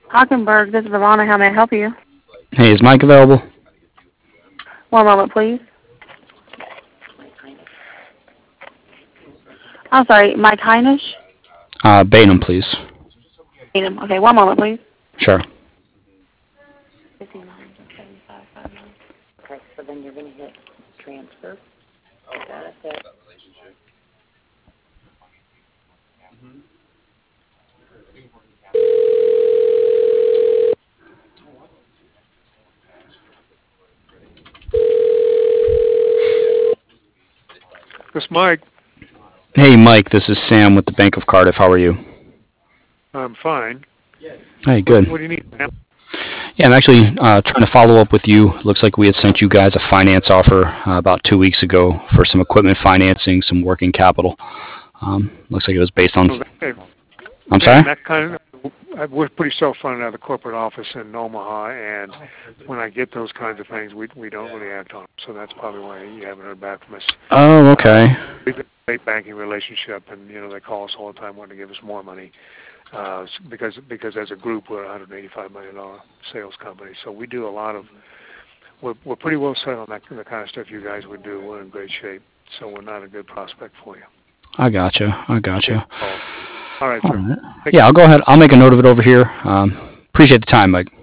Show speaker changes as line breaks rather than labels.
Hockenberg, this is Ivana. How may I help you?
Hey, is Mike available?
One moment, please. I'm sorry, Mike Heinisch?
Bainham, please.
Okay, one moment, please.
Sure.
Okay, so then you're going to hit transfer. That's it.
This Mike.
Hey, Mike, this is Sam with the Bank of Cardiff. How are you?
I'm fine.
Hey, good.
What do you need, Sam?
Yeah, I'm actually trying to follow up with you. Looks like we had sent you guys a finance offer about 2 weeks ago for some equipment financing, some working capital. Looks like it was based on... I'm sorry?
That kind of, we're pretty self-funded out of the corporate office in Omaha, and when I get those kinds of things, we don't really act on them. So that's probably why you haven't heard back from us.
Oh, okay.
We've got a great banking relationship, and they call us all the time wanting to give us more money because as a group we're a $185 million sales company. So we do a lot of. We're pretty well set on that the kind of stuff you guys would do. We're in great shape, so we're not a good prospect for you.
I gotcha.
All right, sir.
Yeah, I'll go ahead. I'll make a note of it over here. Appreciate the time, Mike.